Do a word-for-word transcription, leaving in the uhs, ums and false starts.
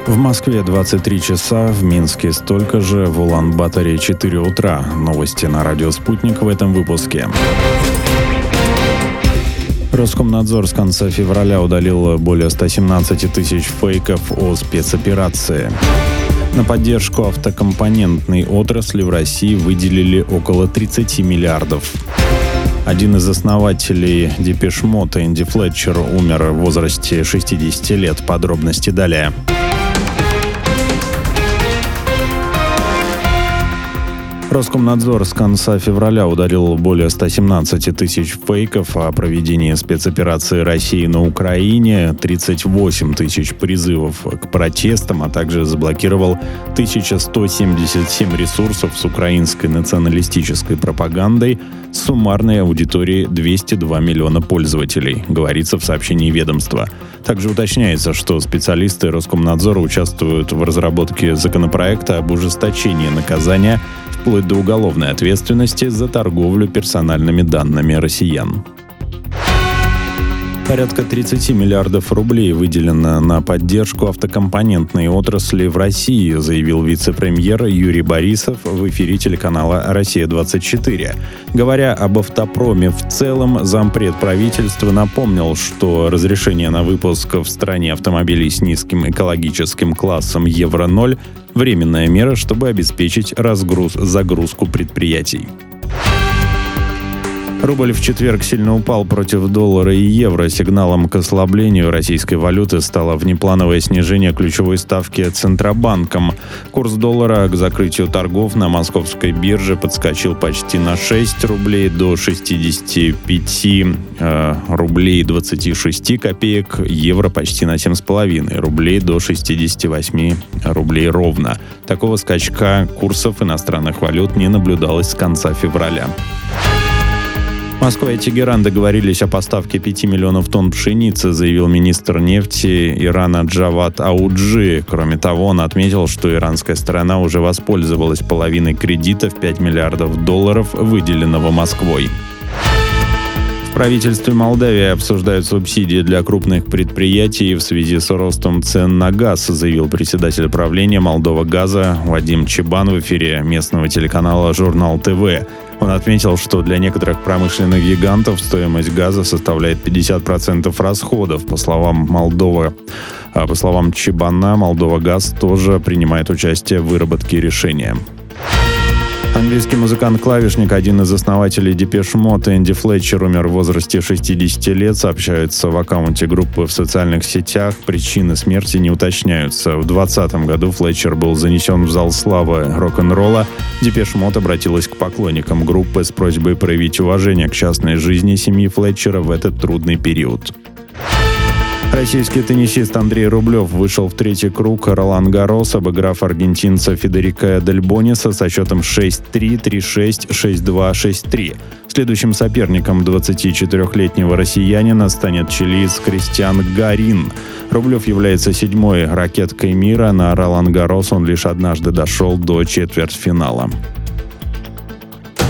В Москве двадцать три часа, в Минске столько же, в Улан-Баторе четыре утра. Новости на радио «Спутник» в этом выпуске. Роскомнадзор с конца февраля удалил более ста семнадцати тысяч фейков о спецоперации. На поддержку автокомпонентной отрасли в России выделили около тридцати миллиардов. Один из основателей Депеш Мод, Энди Флетчер, умер в возрасте шестидесяти лет. Подробности далее. Роскомнадзор с конца февраля удалил более ста семнадцати тысяч фейков о проведении спецоперации России на Украине, тридцать восемь тысяч призывов к протестам, а также заблокировал тысячу сто семьдесят семь ресурсов с украинской националистической пропагандой с суммарной аудиторией двести два миллиона пользователей, говорится в сообщении ведомства. Также уточняется, что специалисты Роскомнадзора участвуют в разработке законопроекта об ужесточении наказания вплоть до уголовной ответственности за торговлю персональными данными россиян. Порядка тридцати миллиардов рублей выделено на поддержку автокомпонентной отрасли в России, заявил вице-премьер Юрий Борисов в эфире телеканала «Россия-двадцать четыре». Говоря об автопроме в целом, зампред правительства напомнил, что разрешение на выпуск в стране автомобилей с низким экологическим классом Евро ноль – временная мера, чтобы обеспечить разгруз-загрузку предприятий. Рубль в четверг сильно упал против доллара и евро. Сигналом к ослаблению российской валюты стало внеплановое снижение ключевой ставки Центробанком. Курс доллара к закрытию торгов на московской бирже подскочил почти на шесть рублей до шестидесяти пяти э, рублей двадцати шести копеек. Евро почти на семь с половиной рублей до шестидесяти восьми рублей ровно. Такого скачка курсов иностранных валют не наблюдалось с конца февраля. Москва и Тегеран договорились о поставке пяти миллионов тонн пшеницы, заявил министр нефти Ирана Джавад Ауджи. Кроме того, он отметил, что иранская сторона уже воспользовалась половиной кредита в пять миллиардов долларов, выделенного Москвой. В правительстве Молдавии обсуждают субсидии для крупных предприятий в связи с ростом цен на газ, заявил председатель правления Молдова газа Вадим Чебан в эфире местного телеканала «Журнал ТВ». Он отметил, что для некоторых промышленных гигантов стоимость газа составляет пятьдесят процентов расходов. По словам Молдова, по словам Чебана, Молдова газ тоже принимает участие в выработке решения. Английский музыкант-клавишник, один из основателей Депеш Мод, Энди Флетчер, умер в возрасте шестидесяти лет, сообщается в аккаунте группы в социальных сетях. Причины смерти не уточняются. В двадцатом году Флетчер был занесен в зал славы рок-н-ролла. Депеш Мод обратилась к поклонникам группы с просьбой проявить уважение к частной жизни семьи Флетчера в этот трудный период. Российский теннисист Андрей Рублев вышел в третий круг Ролан-Гаррос, обыграв аргентинца Федерико Дель Бониса со счетом шесть три, три шесть, шесть два, шесть три. Следующим соперником двадцатичетырехлетнего россиянина станет чилиец Кристиан Гарин. Рублев является седьмой ракеткой мира. На Ролан-Гаррос он лишь однажды дошел до четвертьфинала.